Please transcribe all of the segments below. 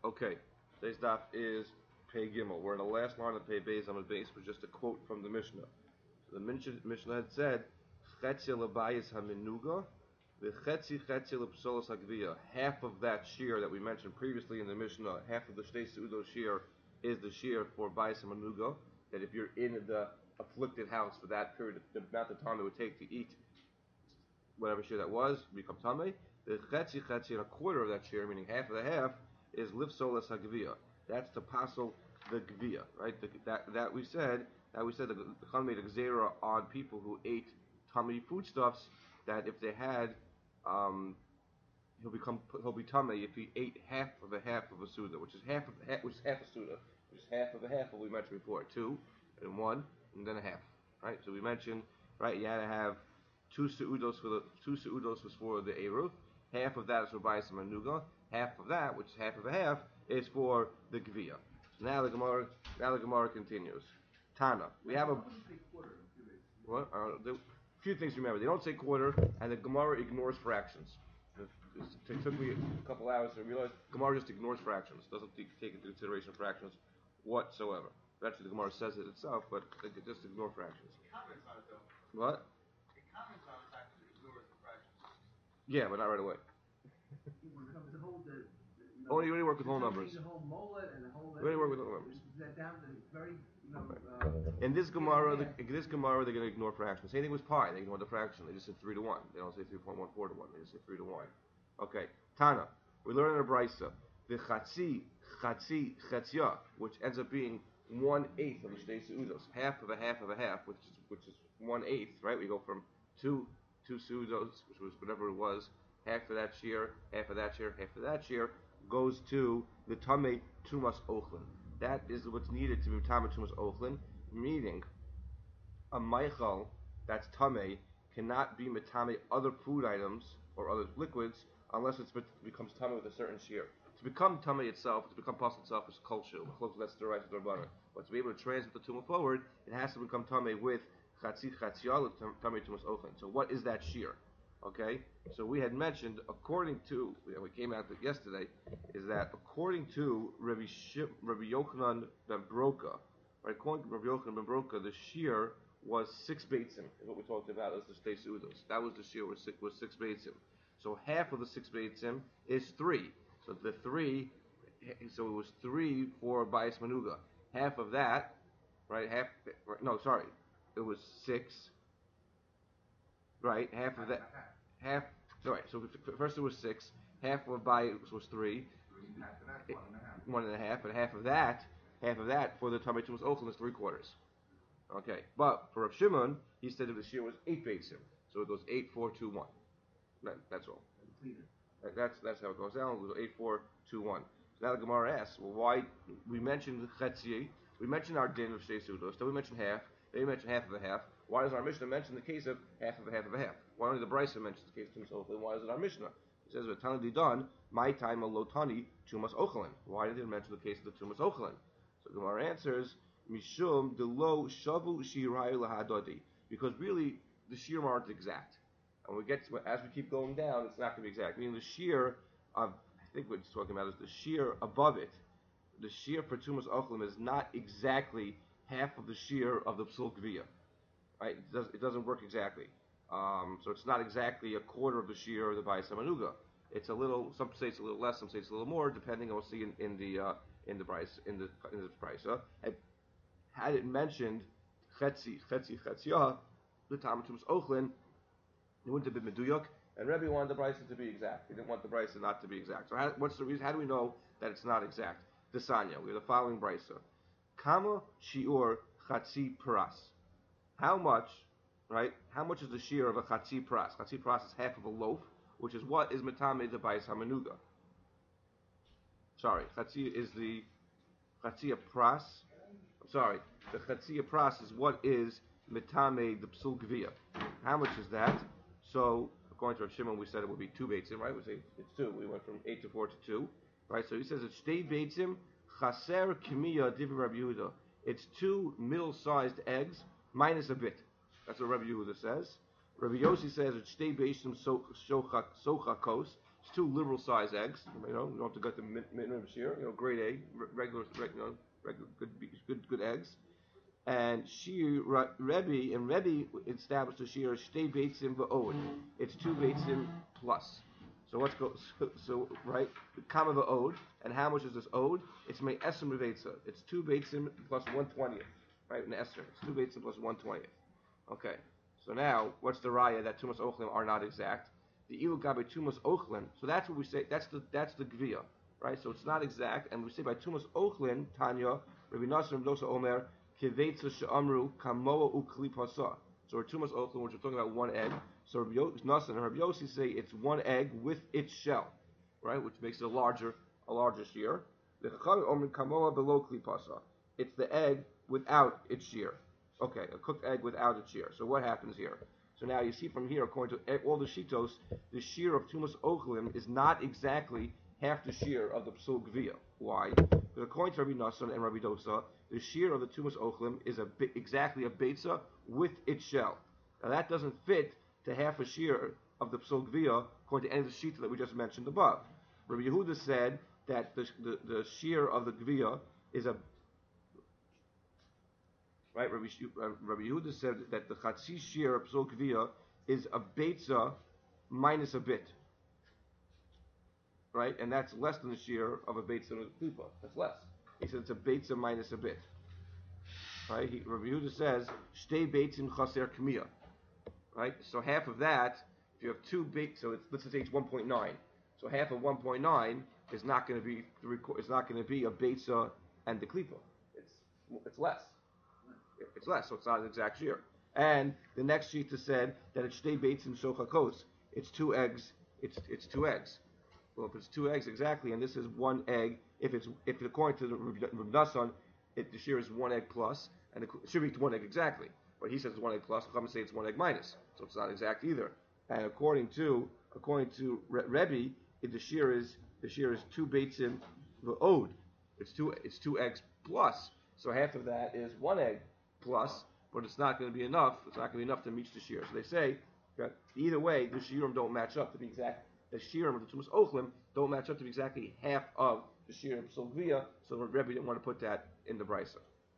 Okay, today's daf is Pei Gimel. We're in the last line of Pei Beis Amud Beis, was just a quote from the Mishnah. So the Mishnah had said, "Chetzi lebayis haminuga, v'chetzi lepsolos hagvia." Half of that shear that we mentioned previously in the Mishnah, half of the shtei seudos shear is the shear for bayis haminuga. That if you're in the afflicted house for that period, the amount of time it would take to eat whatever shear that was, become tamei. The chetzi and a quarter of that shear, meaning half of the half, is lifsolas hagvia. That's to passel the gvia, right? That we said the Chacham made a gzera on people who ate tummy foodstuffs. That if they had, he'll be tummy if he ate half of a suda, which is half a suda, which is half of a half. What we mentioned before, 2 and 1 and then a half, right? So we mentioned, right? You had to have two seudos was for the eruv. Half of that is for bayis manuga. Half of that, which is half of a half, is for the gvia. Now the Gemara continues. Tana, we have a few things to remember. They don't say quarter, and the Gemara ignores fractions. It took me a couple hours to realize Gemara just ignores fractions. Doesn't take into consideration fractions whatsoever. Actually, the Gemara says it itself, but it just ignore fractions. It comments on it though. What? It comments on the fact that it ignores the fractions. Yeah, but not right away. Only work with whole numbers. The whole mola and the whole. We only work with whole numbers. Down to very, in this Gemara, they're going to ignore fractions. Same thing with pi. They ignore the fraction. They just say 3 to 1. They don't say 3.14 to 1. They just say 3 to 1. Okay. Tana. We learn in a brisa the chatzia, which ends up being 1/8 of the shtei seudos, half of a half of a half, which is 1/8. Right? We go from two seudos, which was whatever it was, half of that shear, half of that shear, half of that shear, goes to the tamei tumas ochlin. That is what's needed to be tamei tumas ochlin, meaning a meichal that's tamei cannot be metame other food items or other liquids unless it becomes tamei with a certain shear. To become tamei itself, to become possible itself is kulshu, that's the right of the rabbanon. But to be able to transmit the tumah forward, it has to become tamei with chatziyah tamei tumas ochlin. So what is that shear? Okay, so we had mentioned, according to, we came out with yesterday, is that according to Rabbi Yochanan ben Broka, right, according to Rabbi Yochanan ben Broka, the shear was 6 beitzim, is what we talked about as the shtei seudos. That was the shear, was 6 beitzim. So half of the 6 beitzim is 3. So the 3, so it was 3 for bayis manuga. Half of that, right, it was 6. Right, half of that, so first it was 6, half of bayis was 3, 1.5, and half of that for the tamei tumas ochlin is 3/4. Okay, but for Rav Shimon, he said that the shear was 8 beitzim, so it goes 8, 4, 2, 1. That's all. That's how it goes down. It goes 8, 4, 2, 1. So now the Gemara asks, well, why we mentioned the chetzi, we mentioned our din of shtei seudos, then we mentioned half. They mention half of a half. Why does our Mishnah mention the case of half of a half of a half? Why only the Brisa mentions the case of tumas ochlin? Why is it our Mishnah? It says, "V'tani done my time a lotani tumas ochlin." Why did it mention the case of the tumas ochlin? So the Gemara answers, "Mishum de lo shavu shirai lahadodi," because really the shear aren't exact, and as we keep going down, it's not going to be exact. Meaning the shear of, I think what it's talking about is the shear above it. The shear for tumas ochlin is not exactly half of the shear of the psul gvia, right? It doesn't work exactly. So it's not exactly a quarter of the shear of the bayis manuga. It's a little. Some say it's a little less. Some say it's a little more, depending on what we'll see in the price in this price. Had it mentioned chetziyah, the tamei tumas ochlin, it wouldn't have been meduyok. And Rebbe wanted the brisa to be exact. He didn't want the brisa not to be exact. So what's the reason? How do we know that it's not exact? The Sanya. We have the following brisa. Kama shiur chatzi paras. How much, right? How much is the shear of a chatzi paras? Chatzi paras is half of a loaf, which is what is metame the bayis hamanuga. Sorry, chatzi is the chatzi pras. I'm sorry, the chatzi pras is what is metame the psul gvia. How much is that? So according to Rav Shimon, we said it would be 2 beitzim, right? We say it's 2. We went from 8 to 4 to 2, right? So he says it's shtei beitzim. Chaser kimiya div Rabbi Yehuda. It's 2 middle-sized eggs minus a bit. That's what Rabbi Yehuda says. Rabbi Yossi says it's shtei beishim socha kos. It's two liberal size eggs. You don't have to get the minimum shear. Grade A, regular, good eggs. And shear Rebbe established the shear shtei beitzim va'od. It's two beitzim plus. So let's go. So right, comma va'od. And how much is this ode? It's my esrim beitza. It's two beitzim plus 1/20th. Right, an esrim. It's two beitzim plus 1/20th. Okay. So now, what's the raya that tumas ochlim are not exact? The ilu gabe tumas ochlim. So that's what we say. That's the gvia, right? So it's not exact, and we say by tumas ochlim, Tanya, Rabbi Nassim Dosa Omer, kivetza she'amru kamoa ukli pasa. So we're tumas ochlim, which we're talking about one egg. So Rabbi Nassim and Rabbi Yossi say it's one egg with its shell, right? Which makes it a larger shear. The chachamim omer kamoa below kli pasa. It's the egg without its shear. Okay, a cooked egg without its shear. So what happens here? So now you see from here, according to all the shitos, the shear of tumas ochlim is not exactly half the shear of the psul gvia. Why? Because according to Rabbi Nassan and Rabbi Dosa, the shear of the tumas ochlim is exactly a beitza with its shell. Now that doesn't fit to half a shear of the psul gvia according to any of the shita that we just mentioned above. Rabbi Yehuda said that the shear of the gvia is a right. Rabbi Yehuda said that the chatzi shear of psul gvia is a beitza minus a bit. Right, and that's less than the shear of a beitza and a klipa. That's less. He said it's a beitza minus a bit. Right, Rabbi Yehuda says shtei beitzim chaser kmiya. Right, so half of that, if you have two beit, so let's say it's 1.9. So half of 1.9 is not going to be a beitza and the klipa. It's less. It's less, so it's not an exact shear. And the next shita said that it's shtei beitzim sochakos. It's two eggs. It's two eggs. Well, if it's two eggs exactly, and this is one egg, if according to the Rav Nassan, the shear is one egg plus, and it should be one egg exactly. But he says it's one egg plus. Come and say it's one egg minus, so it's not exact either. And according to Rebbe, the shear is two beitzim v'od. It's two eggs plus. So half of that is one egg plus, but it's not going to be enough. It's not going to be enough to reach the shear. So they say that either way, the shiurim don't match up to be exact. The shiurim of the tumas ochlim don't match up to be exactly half of the shiurim of psul gvia. So the Rebbe didn't want to put that in the brisa.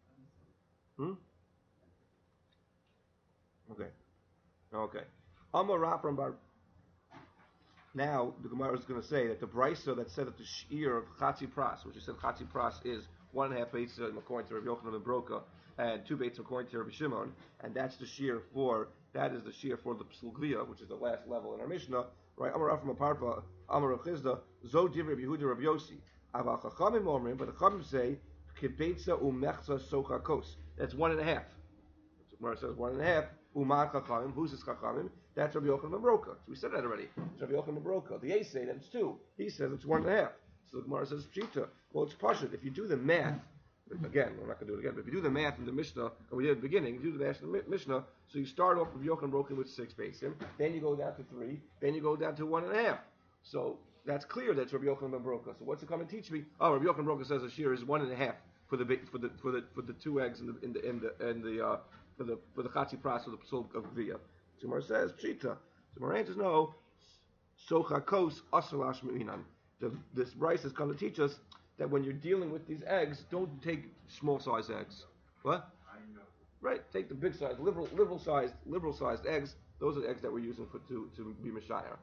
Okay. Amar Rafram bar. Now the Gemara is going to say that the brisa that said that the shear of chatzi pras, which is said chatzi pras is 1.5 beitzim according to Rabbi Yochanan ben Broka, and 2 beitzim according to Rabbi Shimon, and that's the shear for the psul gvia, which is the last level in our Mishnah. Right? Amar Rafram Aparpa, Amar Rav Chizda, Zo divrei Rabbi Yehuda Rabbi Yossi. Aval chachamim omrim, but the chachamim say kibeitza umechza sochakos. That's 1.5. Where it says 1.5. Uman chachamim. Who's this chachamim? That's Rabbi Yochanan ben Broka. So we said that already. It's Rabbi Yochanan ben Broka. The Ace say that it's 2. He says it's 1.5. So the Gemara says pshita. Well, it's pashut. If you do the math, again, we're not going to do it again, but if you do the math in the Mishnah, and we did at the beginning, if you do the math in the Mishnah, so you start off with Yochanan ben Broka with 6 beitzim, then you go down to 3, then you go down to 1.5. So that's clear that's Rabbi Yochanan ben Broka. So what's it come and teach me? Oh, Rabbi Yochanan ben Broka says the shear is 1.5 for the 2 eggs for the chatzi pras or the psul of gvia. So Gemara says pshita. So Gemara answers no. Sochakos asalash me'inan. This Bryce is going to teach us that when you're dealing with these eggs, don't take small size eggs. What? Right. Take the big size, liberal sized eggs. Those are the eggs that we're using to be mashayar.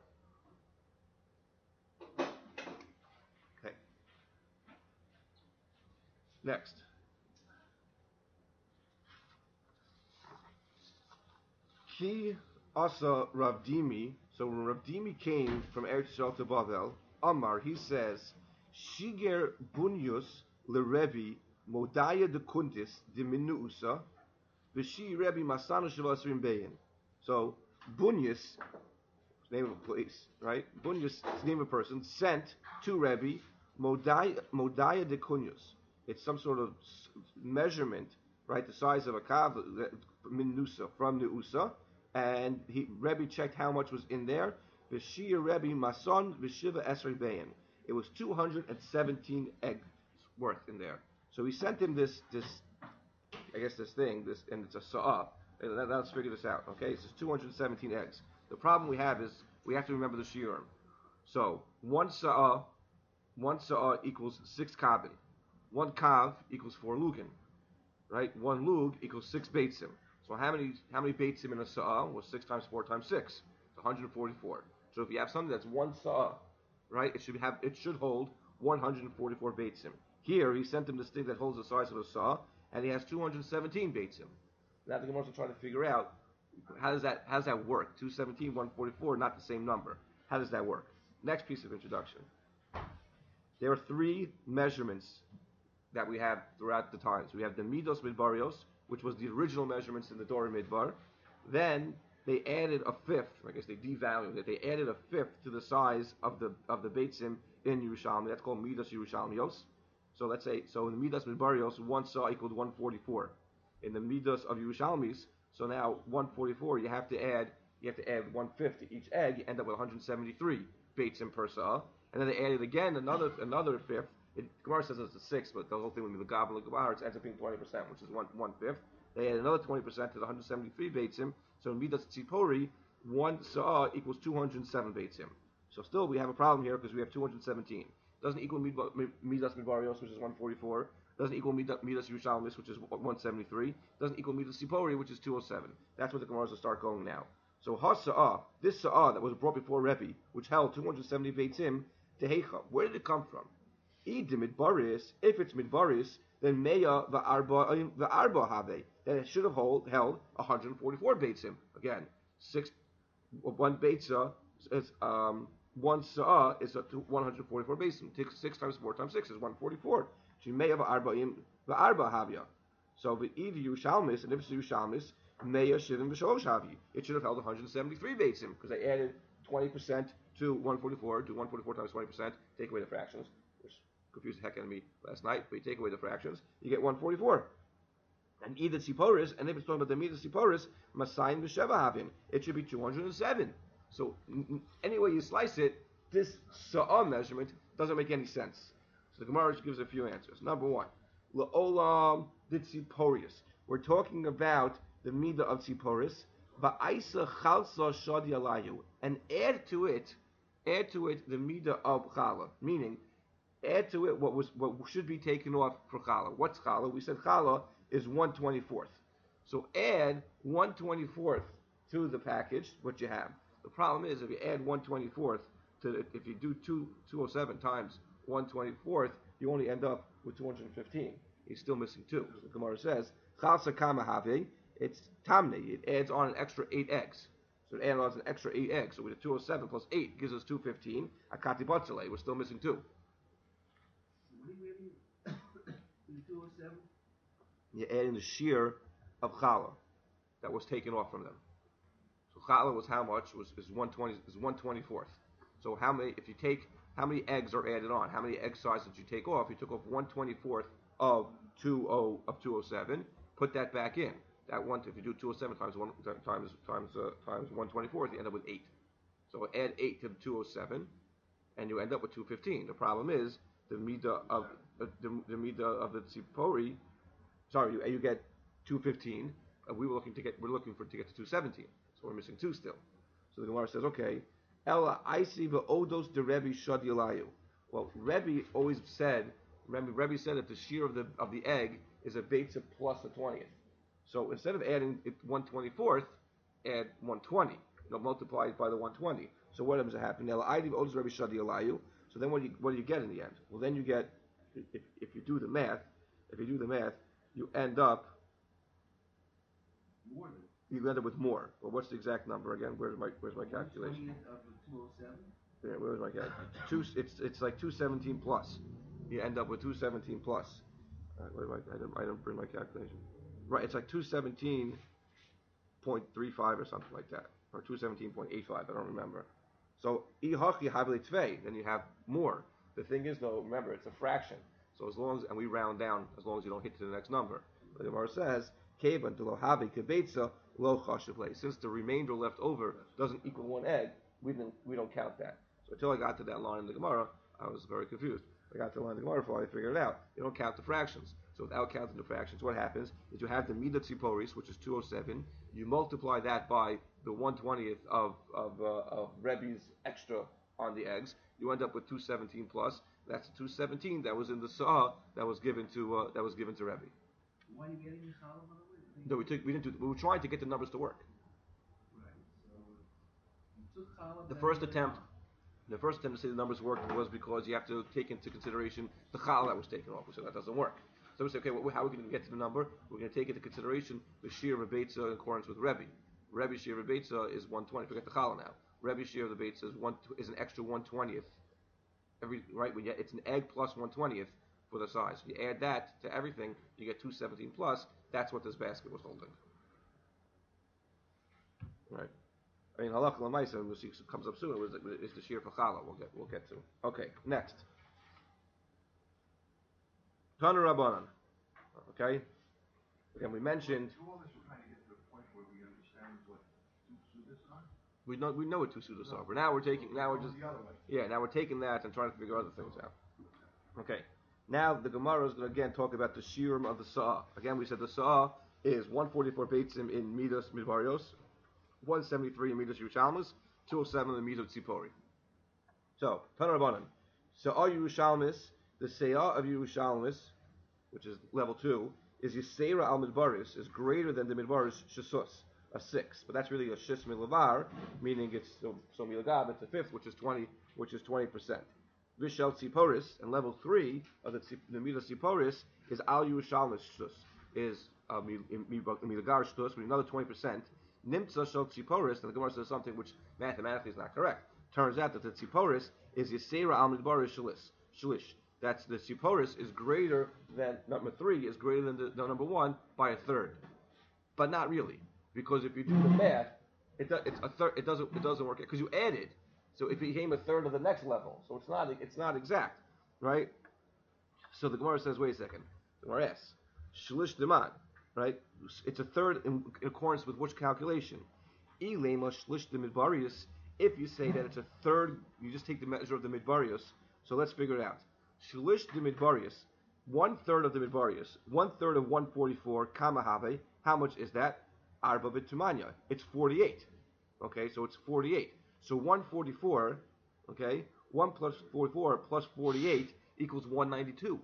Okay. Next. Ki asa Rav Dimi. So when Rav Dimi came from Eretz Yisrael to Bavel, Amar, he says, Shiger bunyus lerebi modaya de kuntis de minuusa v'shi rebi masanu shavasrim beyin. So bunyus, name of a place, right? Bunyus is the name of a person, sent to Rebbe modaya de kunyus. It's some sort of measurement, right? The size of a kav minusa from neusa, and Rebbe checked how much was in there. V'shir Rebbe Mason v'shiva esrei bein. It was 217 eggs worth in there. So he sent him this thing, and it's a sa'ah. Let's figure this out, okay? It's 217 eggs. The problem we have is we have to remember the shiurim. So one sa'ah equals 6 kavin. One kav equals 4 lugin, right? One lug equals 6 beitzim. So how many beitzim in a sa'ah? Well, 6 times 4 times 6. It's 144. So if you have something that's one sa'ah, right, it should hold 144 beitzim. Here he sent him this thing that holds the size of a sa'ah, and he has 217 beitzim. Now the Gemara is trying to figure out how does that work? 217, 144, not the same number. How does that work? Next piece of introduction. There are 3 measurements that we have throughout the times. We have the Midos Midbarios, which was the original measurements in the Dora Midbar. Then they added a 5th. I guess they devalued it. They added a 5th to the size of the Beitzim in Yerushalmi. That's called Midos Yerushalmios. So let's say in the Midos Midbarios, one saw equaled 144. In the Midos of Yerushalmis, so now 144, you have to add 150 each egg. You end up with 173 Beitzim per saw. And then they added again another 5th. Gemara says it's a 6, but the whole thing would be the Gabel and Gabar, it ends up being 20%, which is 1/5. They add another 20% to the 173 Beitzim. So in Midas Tzipori, one Sa'ah equals 207 Beitzim. So still we have a problem here because we have 217. Doesn't equal Midas Midbarios, which is 144. Doesn't equal Midas Yerushalmis, which is 173. Doesn't equal Midas Tzipori, which is 207. That's what the Gemaras will start going now. So Ha-Sa'ah, this Sa'ah that was brought before Rebbe, which held 270 Beitzim, Tehecha, where did it come from? If it's midbaris, then meya the have, then it should have held 144 beitzim. Again, 1 beitza is 1 sa'ah is 144 beitzim. Take 6 times 4 times 6 is 144. She may have the arba havya. So the either Yerushalmis, and if it's Yerushalmis, meya shivim v'shalosh havi. It should have held 173 beitzim because they added 20% to 144. Do 144 times 20%. Take away the fractions. Confused the heck out of me last night, but you take away the fractions, you get 144. And either Tziporis, and if it's talking about the Midah Tziporis, Masayin V'Sheva Havim, it should be 207. So, any way you slice it, this Sa'ah measurement doesn't make any sense. So the Gemara gives a few answers. Number 1, La'olam the Tziporius. We're talking about the Midah of Tziporis, Va'aisa Chalsa Shadi Alayu, and add to it the Midah of Chala, meaning add to it what should be taken off for challah. What's challah? We said challah is 1/24. So add 1/24 to the package, what you have. The problem is if you add 1/24 if you do 207 times 1/24, you only end up with 215. You're still missing 2. So the Gemara says, chalsa kama have, it's tamne. It adds on an extra 8 eggs. So it adds on an extra 8 eggs. So we have 207 plus 8 gives us 215. Akati batzale, we're still missing 2. You're adding the shear of challah that was taken off from them. So challah was how much? Is 1/24. So how many eggs are added on? How many egg sizes did you take off? You took off 1/24 of 207. Put that back in. That one, if you do 207 times 1/24, you end up with 8. So add 8 to the 207, and you end up with 215. The problem is the midah of the tzipori. Sorry, you get 215. We're looking to get to 217. So we're missing 2 still. So the Gemara says, okay, Ella Isi v'odos de Rebbe shad yalayu. Well, Rebbe always said. Remember, Rebbe said that the shear of the egg is a beitzah plus a 20th. So instead of adding it 1/24, add 120. Multiply it by the 120. So what ends up happening? Ella Isi v'odos Rebbe shad yalayu. So then what do you get in the end? Well, then you get, if you do the math, you end up with more. Well, what's the exact number again? Where's my calculation? Yeah, where's my calculation? It's like 217 plus. You end up with 217 plus. I didn't bring my calculation. Right, it's like 217.35 or something like that, or 217.85. I don't remember. So then you have more. The thing is, though, remember it's a fraction. So and we round down, as long as you don't hit to the next number. The Gemara says, since the remainder left over doesn't equal 1 egg, we don't count that. So until I got to that line in the Gemara, I was very confused. I got to the line in the Gemara before I figured it out. You don't count the fractions. So without counting the fractions, what happens is you have the Midah Tziporis, which is 207. You multiply that by the 1/20th of Rebbe's extra on the eggs, you end up with 217 plus. That's the 217 that was in the saw that was given to Rebbe. Why are you getting the challah, by the way? No, we were trying to get the numbers to work. Right. So you took challah. The first attempt to say the numbers worked was because you have to take into consideration the chal that was taken off. We said that doesn't work. So we say, okay, how are we going to get to the number? We're going to take into consideration the shear of a beitza in accordance with Rebbe. Rebbe's shear of a beitza is 120. Forget the challah now. Rebbe's shear of the beitza is an extra 1/20th. Right, it's an egg plus 1/20th for the size. If you add that to everything, you get 217 plus. That's what this basket was holding. Right. I mean, halakha l'maisa, when it comes up soon, is the shear for challah. We'll get to. Okay, next. Tana Rabbanan. Okay. Again, we mentioned. Through all this, we're trying to get to the point where we understand what two sudas are. We know what two sudas are, but now we're taking now we're taking that and trying to figure other things out. Okay. Now the Gemara is going to again talk about the shirim of the sa'ah. Again, we said the sa'ah is 144 beitzim in midas midbarios, 173 in midas Yerushalmis, 207 in midas tzipori. So Tana Rabbanan. Sa'ah Yerushalmis, the sa'ah of Yerushalmis, which is level 2, is Yisera al midbaris, is greater than the midbaris shasus, a 6. But that's really a shis milavar, meaning it's so milagab, it's a 5th, which is 20%. Vishal Tziporis, and level 3 of the Midah Tziporis is Al Yerushalmis Shtus, is Milagar Shtus, with another 20%. Nimtza Shal Tziporis, and the Gemara says something which mathematically is not correct. Turns out that the Tziporis is Yisera Al Midbaris Shlish. That's the Tziporis is greater than, number 3 is greater than the number 1 by a third. But not really. Because if you do the math, it doesn't work, because you added. So it became a third of the next level. So it's not exact, right? So the Gemara says, wait a second. The Gemara asks, Shlish Deman, right? It's a third in accordance with which calculation? Ilema Shlish de Midbarius. If you say that it's a third, you just take the measure of the Midbarius. So let's figure it out. Shlish de Midbarius, 1/3 of the Midbarius, 1/3 of 144, Kamahave. How much is that? Arba B'Tumanya. It's 48. Okay, so it's 48. So 144, okay, 1 plus 44 plus 48 equals 192.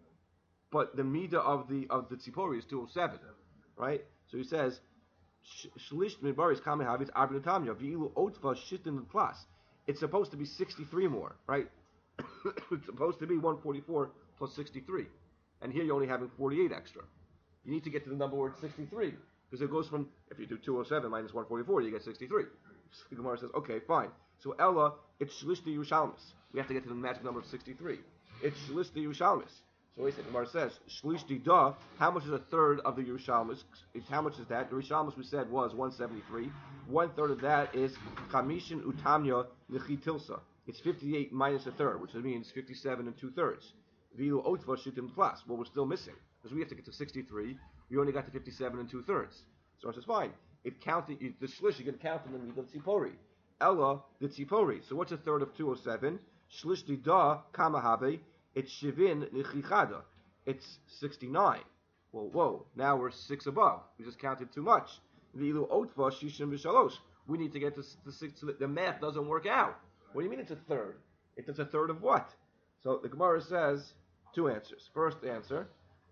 But the midah of the tzipori is 207, right? So he says, Shlish midbaris kamehavis arba B'Tumanya v'ilu otva shitin plus. It's supposed to be 63 more, right? It's supposed to be 144 plus 63, and here you're only having 48 extra. You need to get to the number where it's 63. Because it goes from, if you do 207 minus 144, you get 63. The Gemara says, okay, fine. So Ella, it's Shlish de Yerushalmis. We have to get to the magic number of 63. It's Shlish de Yerushalmis. So the Gemara says, Shlish de Da, how much is a third of the Yerushalmis? How much is that? The Yerushalmis we said was 173. 1/3 of that is Chamishin Utamya Nechitilsa. It's 58 minus a third, which means 57 2/3. Vilu Otva Shitim Plus. Well, we're still missing. Because we have to get to 63. We only got to 57 2/3. So it says, fine. If counting the shlish, you can count in the middle of tzipori. Ella, the tzipori. So what's a third of 207? Shlish di da kamahabe. It's shivin nichichada. It's 69. Well, whoa. Now we're 6 above. We just counted too much. Vilu otva shishim v'shalosh. We need to get to 6. So the math doesn't work out. What do you mean it's a third? It's a third of what? So the Gemara says 2 answers. First answer.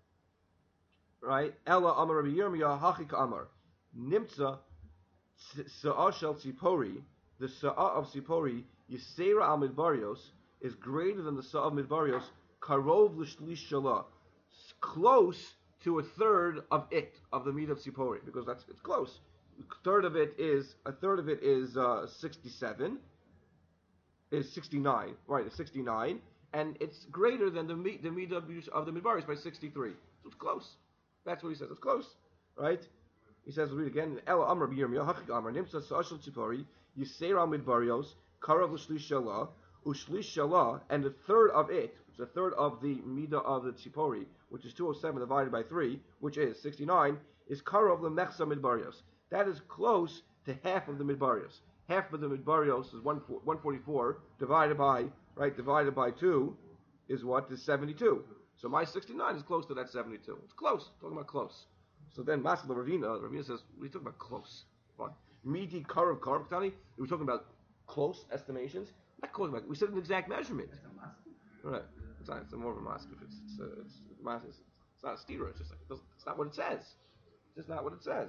Right? Ella Amar Rabbi Yirmiyah Hachik Amar Nimtza Sa'ah Shel Tzipori. The Sa'ah of Tzipori Yisera Al Midbarios is greater than the Sa'ah of Midbarios Karov L'Shlish Shalah, close to a third of it, of the meat of Tzipori, because it's close. A third of it is 67, is 69, right? It's 69, and it's greater than the meat of the Midbarios by 63. So it's close. That's what he says. It's close, right? He says, we'll read again. Ela Amar B'Yirmiyah Hachik Amar Nimtza Sa'ashel Tzipori Yisera Midbarios Karav L'Shlish Shalah Ushlish Shalah, and a third of it, which is a third of the midah of the Tzipori, which is 207 divided by 3, which is 69, is Karav L'Mechsa Midbarios. That is close to half of the Midbarios. Half of the Midbarios is 144 divided by 2 is what? Is 72. So my 69 is close to that 72. It's close. Talking about close. So then Masala Ravina says, what are you talking about close? What? Midi Karav Tani? We're talking about close estimations. Not calling back. We said an exact measurement. That's a master. Right. It's more of a mask. It's not a steerer. It's just like it's not what it says. It's just not what it says.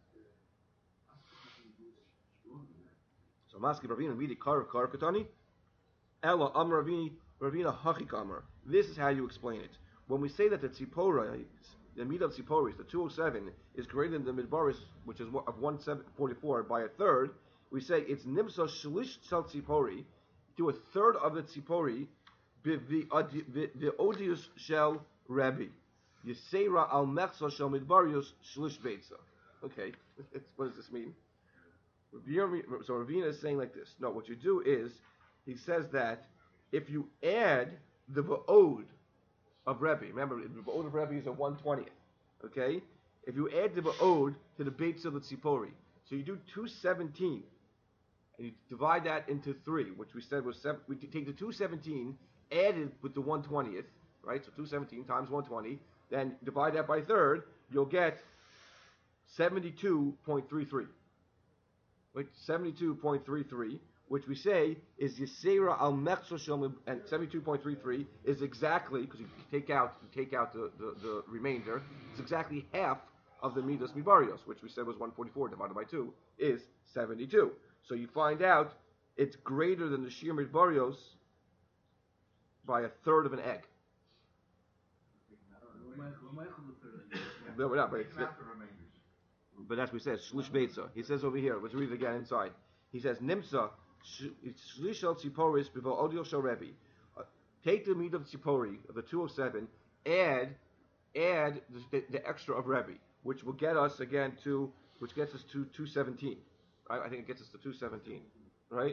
So maski Ravina midi kar katani. Ella am Ravina hachik amar. This is how you explain it. When we say that the tzipora, the meat of tziporis, the 207, is greater than the midbaris, which is of 144 by a third, we say it's nimsa shlish sal tzipori, do a third of the tzipori, the odius shel Rabbi. Yisera al mechsa shel midbarius shlish beitza. Okay, what does this mean? So Ravina is saying like this. No, what you do is, he says that if you add the va'od of Rebbe, remember the va'od of Rebbe is a 1/20th. Okay, if you add the va'od to the beitza of the tzipori, so you do 217, and you divide that into 3, which we said was 7. We take the 217 added with the 1/20th, right? So 217 times 120, then divide that by a third, you'll get 72.33. Right? 72.33, which we say is Yisera al Mechso Shel, and 72.33 is exactly, because you take out the remainder, it's exactly half of the Midas Mibarios, which we said was 144 divided by 2, is 72. So you find out it's greater than the Shir Midbarios by a third of an egg. No, but that's what he says, Shlish Beitza. He says over here, let's read it again inside. He says, Nimsa, Shlish al Tziporis, Bivo Odio Shal Rebbe. Take the meat of Tzipori, of the 207, add the extra of Rebbe, which will get us again which gets us to 217. Right? I think it gets us to 217. Right?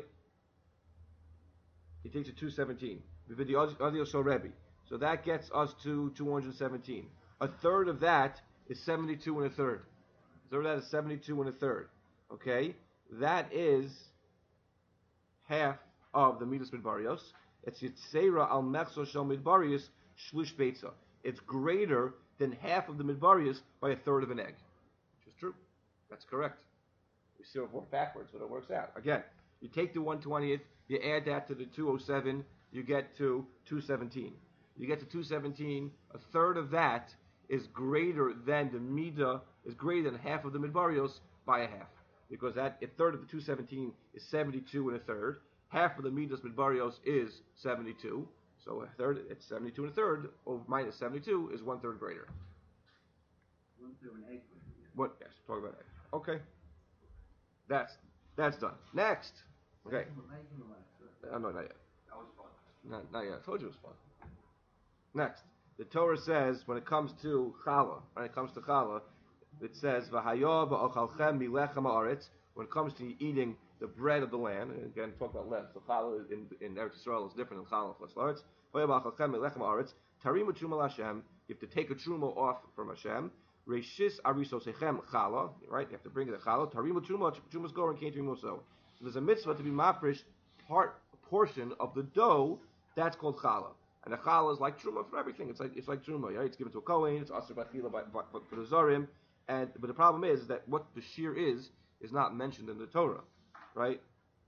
He takes it 217. Bivo Odio Shal Rebbe. So that gets us to 217. A third of that is 72 and a third. So that is 72 and a third. Okay? That is half of the Midas Midbarios. It's Yitzera al Mechso Shel Midbarios Shlish Beitza. It's greater than half of the Midbarios by a third of an egg. Which is true. That's correct. We see it work backwards, but it works out. Again, you take the 1/20th, you add that to the 207, you get to 217. You get to 217, a third of that is greater than the Midah, is greater than half of the Midbarios by a half. Because that a third of the 217 is 72 and a third. Half of the Midas Midbarios is 72. So a third, it's 72 and a third, minus 72 is 1/3 greater. 1/3 an egg. What? Yes, talk about egg. Okay. That's done. Next. Okay. No, not yet. That was fun. Not yet. I told you it was fun. Next. The Torah says when it comes to challah, it says v'hayo ba'ochalchem milechem haaretz. When it comes to eating the bread of the land, and again talk about lent. So challah in Eretz Yisrael is different than challah in Chutz La'aretz. V'hayo ba'ochalchem milechem haaretz. Tarimu truma l'Hashem. You have to take a truma off from Hashem. Reishis arisosechem challah. Right, you have to bring the challah. Tarimu truma. Trumas go and can't tarimu so. There's a mitzvah to be mafresh portion of the dough. That's called challah. And the challah is like truma for everything. It's like truma. Right? It's given to a kohen. It's asur b'achila for the zarim. But the problem is that what the shear is not mentioned in the Torah, right?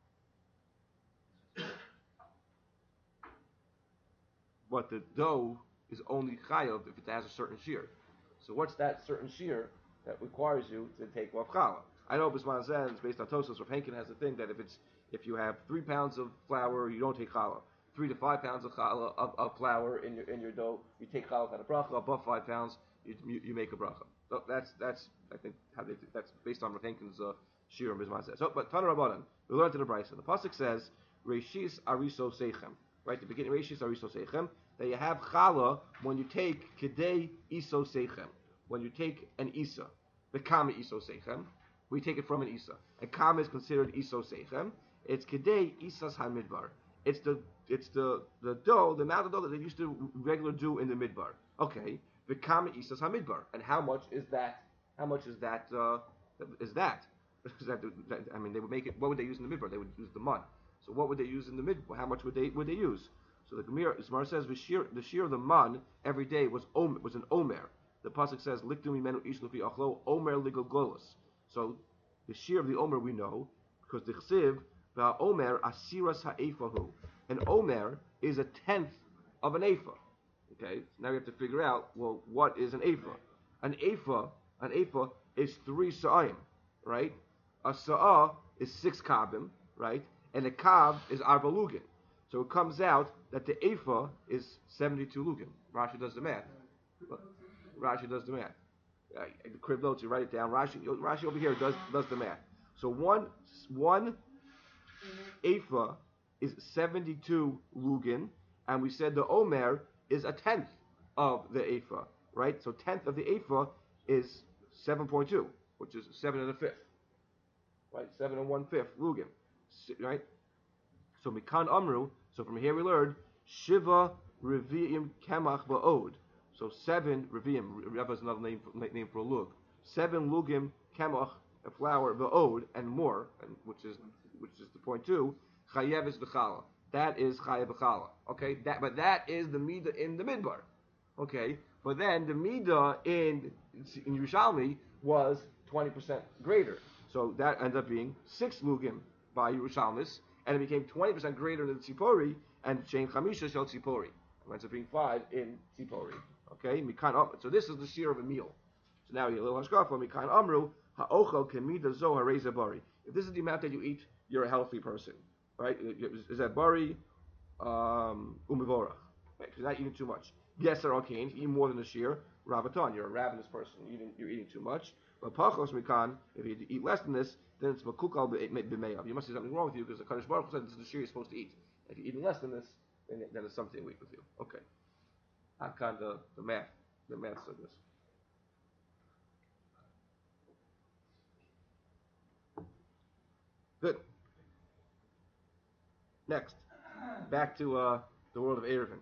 But the dough is only chayav if it has a certain shear. So what's that certain shear that requires you to take off challah? I know Bisman says based on Tosfos, Rav Henkin has a thing that if you have 3 pounds of flour, you don't take challah. 3 to 5 pounds of challah of flour in your dough, you take challah kind of bracha. Above 5 pounds, you make a bracha. So that's I think that's based on Rav Henkin's shir and Bisman says. So, but Tana Rabbanan, we learned in the Brisa. The pasuk says Reishis Ariso Seichem. Right, the beginning Reishis Ariso Seichem. That you have challah when you take Kedei Iso Seichem. When you take an Isa, the Kama Iso Seichem, we take it from an Isa. And Kama is considered Iso Seichem. It's Kedei Isas HaMidbar. It's the dough, the amount of dough that they used to regular do in the midbar. Okay, the Kama Isas HaMidbar. And how much is that? How much is that? I mean, they would make it. What would they use in the midbar? They would use the mud. So what would they use in the midbar? How much would they use? So the Gemara says the shear of the man every day was an omer. The pasuk says liktu mimenu ish lufi achlo omer ligogolos. So the shear of the omer we know because the chsiv Omer asiras ha'efahu. An omer is a tenth of an ephah. Okay, so now we have to figure out, well, what is an ephah? An ephah is 3 sa'im, right? A sa'ah is 6 kabim, right? And a kab is arba lugin. So it comes out that the ephah is 72 lugin. Rashi does the math. Rashi does the math. The crib notes, you write it down. Rashi over here does the math. So one ephah is 72 lugin, and we said the omer is a tenth of the ephah, right? So tenth of the ephah is 7.2, which is 7 and a fifth, right? 7 and 1/5 lugin, right? So mikan amru. So from here we learned shiva revi'im kemach ba'od. So 7 revi'im. Reva is another name for a lug. 7 lugim kemach, a flour, ba'od, and more, and which is the point 2. Chayev is b'chala. That is chayev b'chala. Okay, but that is the midah in the midbar. Okay, but then the midah in Yerushalmi was 20% greater. So that ended up being 6 lugim by Yerushalmis, and it became 20% greater than Tzipori, and Shein Chamisha Shel Tzipori. It ends up being 5 in Tzipori. Okay, so this is the shear of a meal. So now you little hashkafa, Mikan Amru, Ha'ochel Kemida Zo Hareza Bari. If this is the amount that you eat, you're a healthy person. Right? Is that Bari Umivorach? Right? Because you're not eating too much. Yes, there are canes, eat more than a shear. Rabbaton, you're a ravenous person, you're eating too much. But Pachos Mikan, if you eat less than this, then it's Makukal B'meyav. You must see something wrong with you because the Kadosh Baruch Hu said this is the shear you're supposed to eat. If you're eating less than this, then there's something weak with you. Okay. Akan the math of this. Good. Next, back to the world of Erevin.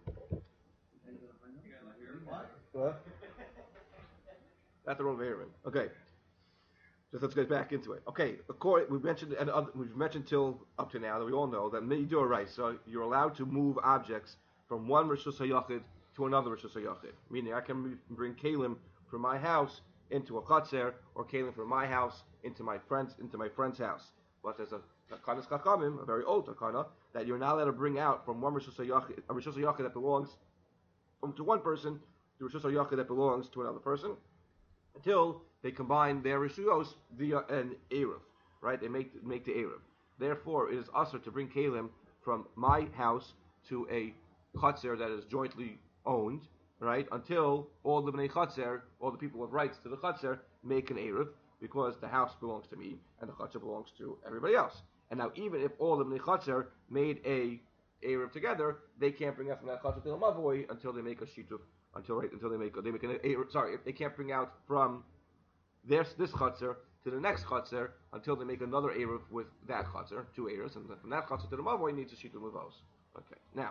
What? That's the world of Erevin. Okay. Just let's get back into it. Okay, we've mentioned till up to now that we all know that you do it right. So you're allowed to move objects from one Rishus HaYachid to another Rishus HaYachid. Meaning I can bring kalim from my house into a Chatzer, or kalim from my house into my friend's house. But there's a Takanas Chachamim, a very old Takana, that you're not allowed to bring out from one Rishus HaYachid that belongs to one person to Rishus HaYachid that belongs to another person, until they combine their rishuyos via an eruv, right? They make the eruv. Therefore, it is usher to bring kalim from my house to a chatzer that is jointly owned, right? Until all the bnei chatzer, all the people with rights to the chatzer, make an eruv, because the house belongs to me and the chatzer belongs to everybody else. And now, even if all the bnei chatzer made a eruv together, they can't bring out from that chatzer to the mavoi until they make a shituf. Until they make an eruv. Sorry, if they can't bring out from this chutzner to the next chutzner until they make another eruv with that chutzner, 2 eruvs, and from that chutzner to the mavoi needs a shituf mavos. Okay, now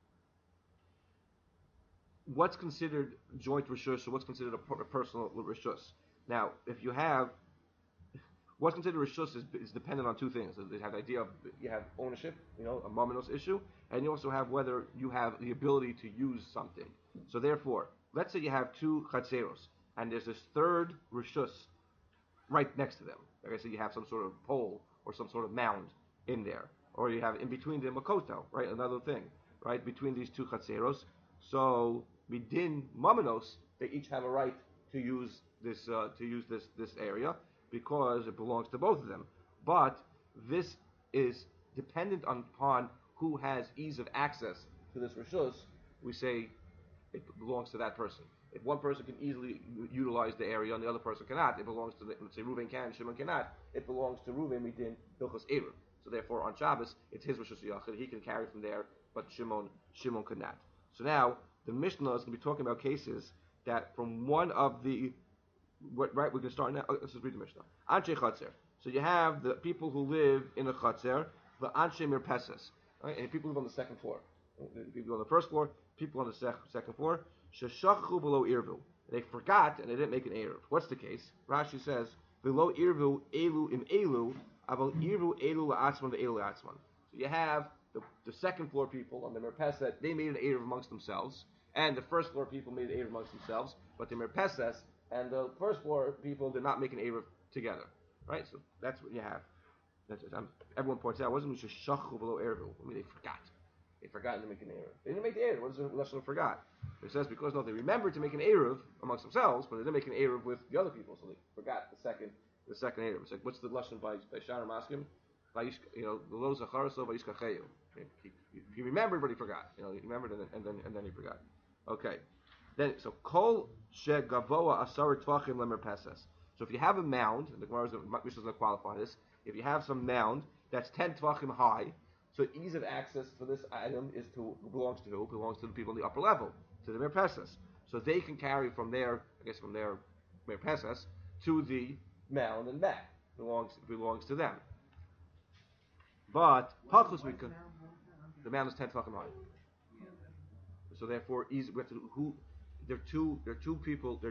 what's considered joint rishus, or what's considered a personal rishus? Now, if you have what's considered rishus is dependent on 2 things. They have the idea of you have ownership, a mominos issue, and you also have whether you have the ability to use something. So therefore, let's say you have 2 chatzeros, and there's this third rishus right next to them. Like I said, you have some sort of pole or some sort of mound in there, or you have in between them a kotel, right? Another thing, right? Between these 2 chatzeros. So midin mamanos, they each have a right to use this area because it belongs to both of them. But this is dependent upon who has ease of access to this rishus. We say it belongs to that person. If one person can easily utilize the area and the other person cannot, it belongs to, let's say Reuven can, Shimon cannot, it belongs to Reuven midin hilchos eruv. So therefore on Shabbos, it's his Rishus HaYachid, he can carry from there, but Shimon could not. So now, the Mishnah is going to be talking about cases that from one of the, right, we can start now, let's just read the Mishnah. Anshe Chatzer. So you have the people who live in a Chatzer, the Anshe Mirpeses, right, and people live on the second floor. People on the first floor, people on the second floor. Sheshachu below irvu. They forgot and they didn't make an eruv. What's the case? Rashi says below irvu elu im elu aval irvu elu la'atzman ve'elu la'atzman. So you have the second floor people on the merpeses, they made an eruv amongst themselves, and the first floor people made an eruv amongst themselves, but the merpeses and the first floor people did not make an eruv together. Right? So that's what you have. Everyone points out it wasn't just shachu below ervu. I mean, they forgot. They forgot to make an eruv. They didn't make the eruv. What does the lashon forgot? It says because no, they remembered to make an eruv amongst themselves, but they didn't make an eruv with the other people, so they forgot the second eruv. It's like what's the lashon by Shara Maskim? The lo zacharaso vayishkacheyu. He remembered, but he forgot. He remembered and then he forgot. Okay. Then so kol she gavoa asar tvachim lemer pesas. So if you have a mound, and the Gemara is going to qualify this. If you have some mound that's 10 tvachim high, so ease of access for this item belongs to who? Belongs to the people in the upper level, to the merpesas. So they can carry from their merpesas to the mound and back. Belongs to them. But pachus the mound is 10 tvachim high. So therefore, easy. We have to who. There are two people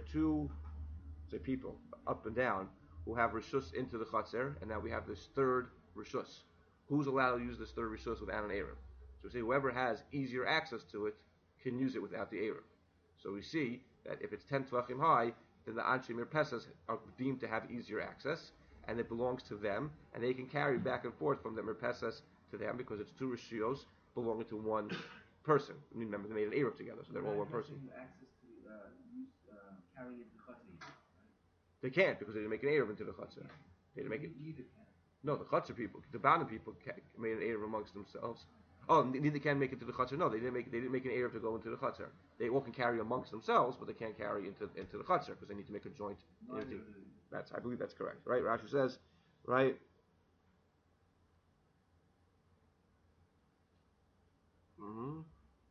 up and down who have rishus into the chatzir, and now we have this third rishus. Who's allowed to use this third rishus without an eruv? So we say whoever has easier access to it can use it without the eruv. So we see that if it's 10 tvachim high, then the anshe merpesas are deemed to have easier access, and it belongs to them, and they can carry back and forth from the merpesas to them because it's two rishos belonging to one person. Remember, they made an eruv together, so they're all one person. Carry it to Chatzir. They can't because they didn't make an eruv into the chatzir. They didn't make it. No, the chatzir people, the Bana people made an eruv amongst themselves. Oh, neither can make it to the chatzir. No, they didn't make an eruv to go into the chatzir. They all can carry amongst themselves, but they can't carry into the chatzir because they need to make a joint. I believe that's correct, right? Rashi says, right. Mm-hmm.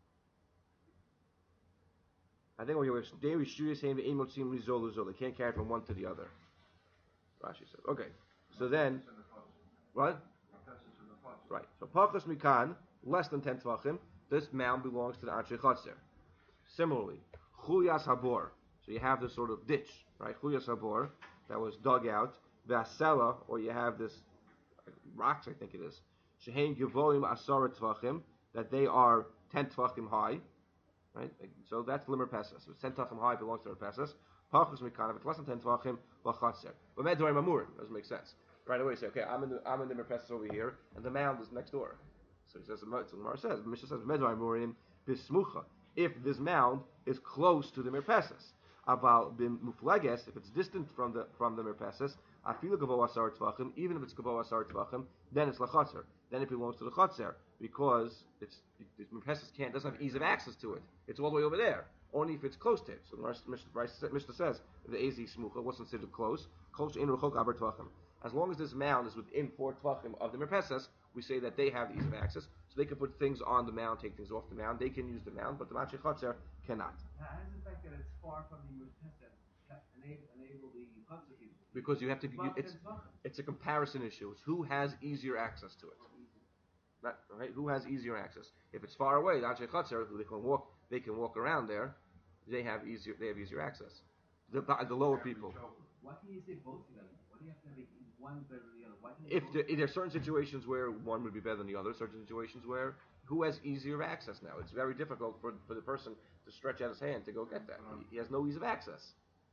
I think we're saying they can't carry from one to the other. Rashi says, okay. So then, what? Right. So pachas mikan, less than 10 tvachim. This mound belongs to the anshe chatzir. Similarly, chuyas habor. So you have this sort of ditch, right? Chuyas habor that was dug out. Vasela, or you have this rocks, I think it is. Shehein givolim asara tvachim, that they are 10 tvachim high. Right? So that's limer pesas. So 10 tvachim high belongs to the pesas. Pachus mikan, if it's less than 10 tvachim, v'chatzer. But medvarim amurim doesn't make sense. Right away, you say, okay, I'm in the limer pesas over here, and the mound is next door. So he says, so the Gemara says, the Mishnah says, medvarim amurim bismucha. If this mound is close to the merpesas, aval bim muflages, if it's distant from the merpesas, afilu gavo asar tvachim, even if it's gavo asar tvachim, then it's lachatzer. Then it belongs to the chatzer because the merpesas doesn't have ease of access to it. It's all the way over there. Only if it's close to it. So the Mishnah says the az smucha was considered close. Close in rechok aber tvachim. As long as this mound is within 4 tvachim of the merpesas, we say that they have the ease of access, so they can put things on the mound, take things off the mound. They can use the mound, but the Manshe Chatzar cannot. How does the fact that it's far from the merpesas enable the Chatzar people? Because you have to. It's a comparison issue. It's who has easier access to it. Right? Who has easier access? If it's far away, the Anshe Chatzar, who they can walk around there. They have easier access. The lower people. Why can't you say both together? Why do you have to make one better than the other? If there are certain situations where one would be better than the other, certain situations where who has easier access now? It's very difficult for the person to stretch out his hand to go get that. He has no ease of access.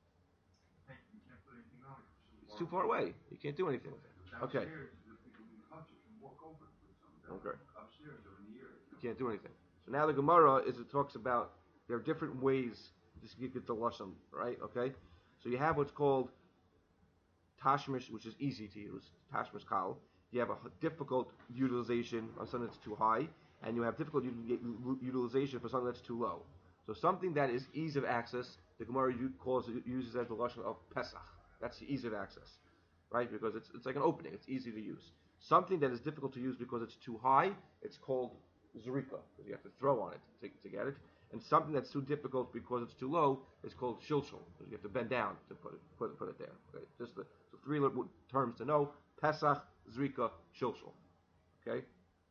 It's too far away. You can't do anything with it. Okay. Okay. You can't do anything. So now the Gemara it talks about there are different ways to get the lashon, right? Okay. So you have what's called tashmish, which is easy to use, tashmish kal. You have a difficult utilization on something that's too high, and you have difficult utilization for something that's too low. So something that is ease of access, the Gemara uses as the lashon of Pesach. That's the ease of access, right? Because it's like an opening. It's easy to use. Something that is difficult to use because it's too high, it's called zrika, because you have to throw on it to get it. And something that's too difficult because it's too low is called shilshul, because you have to bend down to put it there. Okay? Just the 3 terms to know: Pesach, zrika, shilshul. Okay.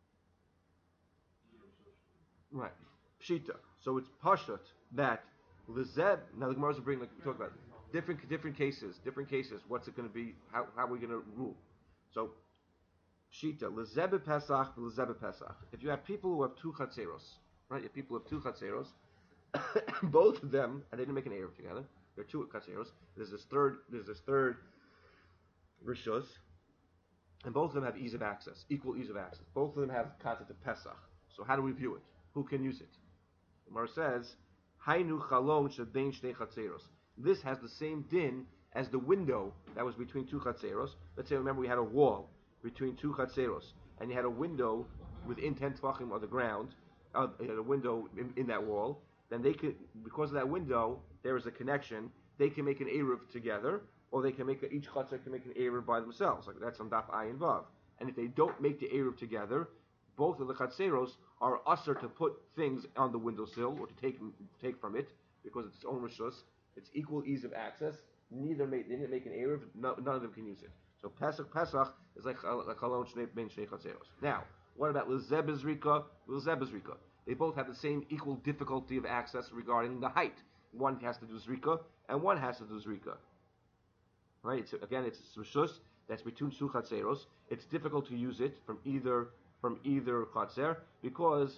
Right. Pshita. So it's pashat that lezeb. Now the Gemara will bring, like we talk about, different cases. What's it going to be? How are we going to rule? So pshita lezeb pesach, lezeb pesach. If you have people who have 2 chatzeros, right? If people have 2 chatzeros, both of them, and they didn't make an eruv together. They're 2 chatzeros. There's this third rishos, and both of them have ease of access, equal ease of access. Both of them have concept of Pesach. So how do we view it? Who can use it? The Gemara says, Hainu chalon shebein shnei chatzeros. This has the same din as the window that was between two chatzeros. Let's say, remember, we had a wall between two chatzeros, and you had a window within 10 tvachim of the ground, you had a window in that wall. Then they could, because of that window, there is a connection. They can make an eruv together, or they can make each chatzer can make an eruv by themselves. Like that's on Daf Ayin Vav. And if they don't make the eruv together, both of the chatzeros are usher to put things on the windowsill or to take from it because it's its own rishus. It's equal ease of access. They didn't make an eruv. None of them can use it. So Pesach is like chalon shnei ben shnei chatzeros. Now, what about lezeb zrika? They both have the same equal difficulty of access regarding the height. One has to do zrika and one has to do zrika. Right? It's rishus that's between two chatzeros. It's difficult to use it from either chatzer because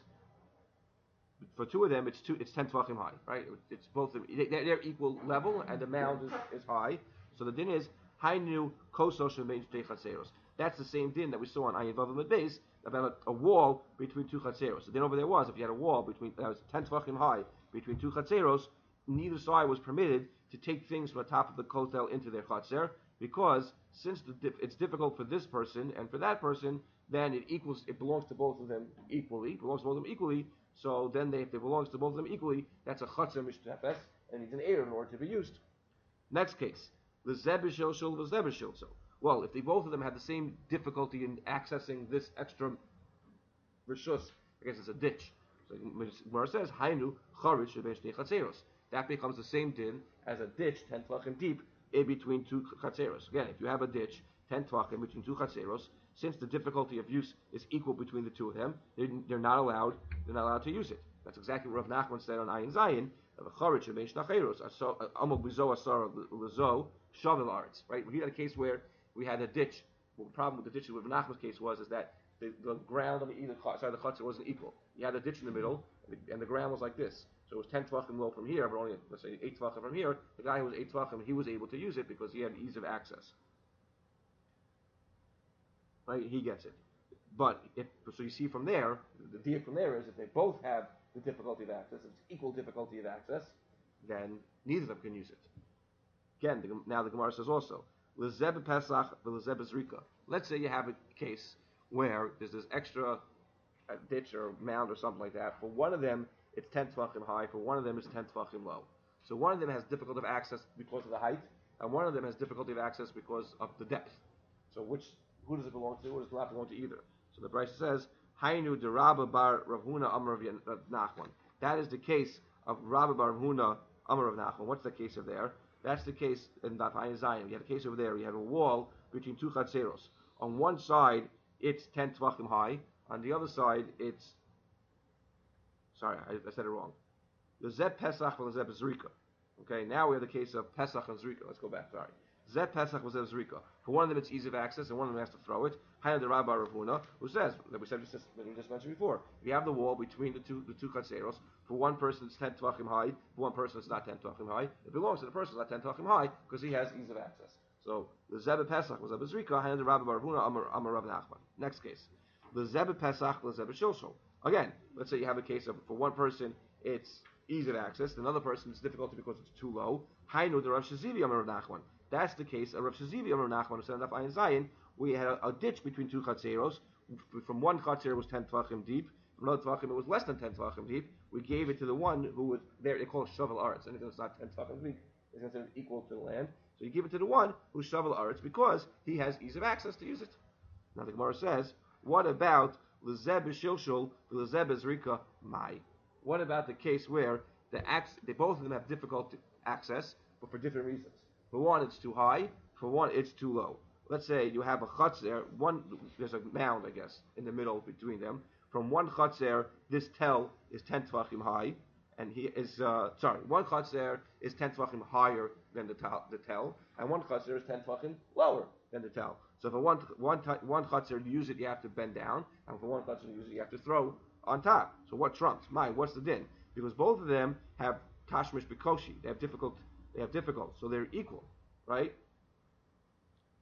for two of them it's 10 tvachim high. Right? It's both they're equal level and the mound is high. So the din is hainu koso shemein shtei chatzeros. That's the same din that we saw on Ayin Vav Amud Beis about a wall between two chatzeros. So then over there was, if you had a wall that was 10 tvachim high between two chatzeros, neither side was permitted to take things from the top of the kotel into their chatzer, because since it's difficult for this person and for that person, then it belongs to both of them equally. So then if it belongs to both of them equally, that's a chatzer mishtefes, and it's an error in order to be used. Next case, the zebishil shul v'zebishil. Well, if both of them have the same difficulty in accessing this extra rishus, I guess it's a ditch. So Gemara says, Hainu charish shebein shnei chatzeros. That becomes the same din as a ditch 10 tvachim deep in between two chatzeros. Again, if you have a ditch 10 tvachim between two chatzeros, since the difficulty of use is equal between the two of them, they're not allowed to use it. That's exactly what Rav Nachman said on Ayin Zayin. Charish shebein shnei chatzeros. Amok bizo asar lezo shavel arts. Right? We had a case where we had a ditch. Well, the problem with the ditch with Nachman's case was that the ground on either side of the chutzner wasn't equal. You had a ditch in the middle, and the ground was like this. So it was 10 tvachim low from here, but only, let's say, 8 tvachim from here. The guy who was 8 tvachim, he was able to use it because he had ease of access. Right? He gets it. But, so you see from there, the deal from there is if they both have the difficulty of access, it's equal difficulty of access, then neither of them can use it. Again, now the Gemara says also, L'zeb Pesach v'l'zeb Zrika. Let's say you have a case where there's this extra ditch or mound or something like that. For one of them, it's 10 tvachim high. For one of them, it's 10 tvachim low. So one of them has difficulty of access because of the height, and one of them has difficulty of access because of the depth. So who does it belong to? Or does it not belong to either? So the Brisa says, Hainu de Rabba bar Rav Huna Amar Rav Nachman. That is the case of Rabba bar Rav Huna Amar Rav Nachman. What's the case of there? That's the case in Daf Ayin Zayin. You had a case over there. You had a wall between two chatzeros. On one side, it's 10 tvachim high. On the other side, it's... Sorry, I said it wrong. The Zeb Pesach was Zeb Zrika. Okay, now we have the case of Pesach and Zrika. Let's go back, sorry. Zeb Pesach was Zeb Zrika. For one of them, it's ease of access, and one of them has to throw it. Hainu de Rabba Rav Huna, who says, that we just mentioned before, if you have the wall between the two chatzeros, for one person it's 10 tvachim high, for one person it's not 10 tvachim high. It belongs to the person that's not 10 tvachim high because he has ease of access. So the Zeb Pesach was Zeb Zrika, Hainu de Rabba Rav Huna, Amar Rav Nachman. Next case, the Zeb Pesach was Zeb Shilshol. Again, let's say you have a case of for one person it's ease of access, another person it's difficulty because it's too low. Hainu de Rav Shazivi Amar Rav Nachman. That's the case of Rav Shazivi Amar Rav Nachman, who said in Ayin Zayin, we had a ditch between two chatzeros. From one chatzer was 10 tvachim deep. From another tvachim it was less than 10 tvachim deep. We gave it to the one who was there. They call it shovel arts. Anything that's not 10 tvachim deep is considered equal to the land. So you give it to the one who's shovel arts because he has ease of access to use it. Now the Gemara says, what about l'zeb shilshul l'zeb zrika mai? What about the case where they both of them have difficult access, but for different reasons? For one, it's too high. For one, it's too low. Let's say you have a chutzner, there's a mound, I guess, in the middle between them. From one chutzner, this tel is 10 tvachim high, and one chutzner is 10 tvachim higher than the tel, and one chutzner is 10 tvachim lower than the tel. So for one chutzner to use it, you have to bend down, and for one chutzner to use it, you have to throw on top. So what trumps? What's the din? Because both of them have tashmish bikoshi. They have difficult, so they're equal, right?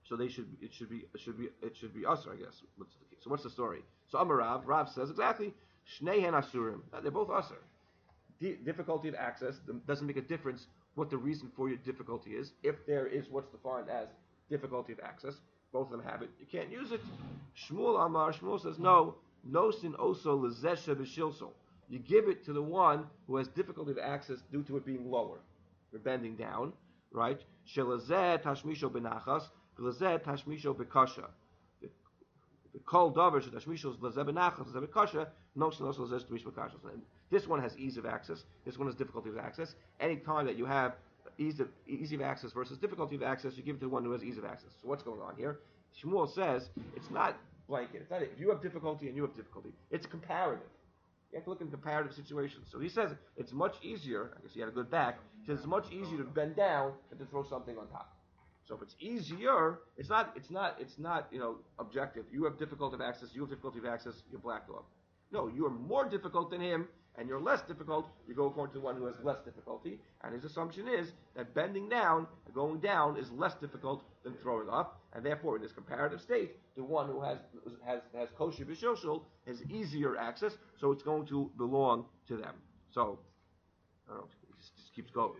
So it should be usher, I guess. So what's the story? So Amar Rav says exactly Shneihen Asurim. They're both usher. Difficulty of access doesn't make a difference what the reason for your difficulty is. If there is what's defined as difficulty of access, both of them have it. You can't use it. Shmuel says no. Nosin also lezesha b'shilsol. You give it to the one who has difficulty of access due to it being lower. You're bending down, right? Shelazeh tashmisho benachas, v'lezeh tashmisho bekasha. The kol davar tashmisho lezeh benachas, lezeh bekasha. Nosin also lezeh tashmisho bekasha. This one has ease of access. This one has difficulty of access. Any time that you have ease of access versus difficulty of access, you give it to the one who has ease of access. So what's going on here? Shmuel says it's not blanket. It's not if you have difficulty and you have difficulty. It's comparative. You have to look in comparative situations. So he says it's much easier. I guess he had a good back. He says it's much easier to bend down than to throw something on top. So if it's easier, it's not objective. You have difficulty of access. You have difficulty of access. You're blacked off. No, you are more difficult than him, and you're less difficult. You go according to the one who has less difficulty. And his assumption is that bending down, going down, is less difficult than throwing up, and therefore, in this comparative state, the one who has kosher b'shoshel has easier access, so it's going to belong to them. So, I don't know, it just keeps going.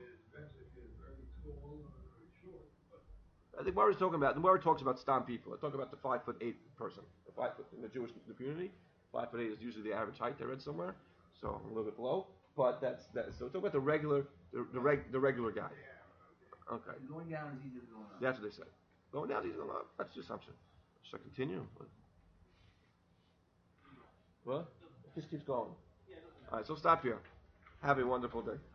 I think the Gemara talks about stam people. I talk about the 5'8" person, the 5 foot in the Jewish community. 5'8" is usually the average height I read somewhere, so a little bit below. But that's so talk about the regular guy. Okay. Going down is easier than going up. That's what they say. Going down is easier than going up. That's the assumption. Should I continue? What? It just keeps going. All right, so stop here. Have a wonderful day.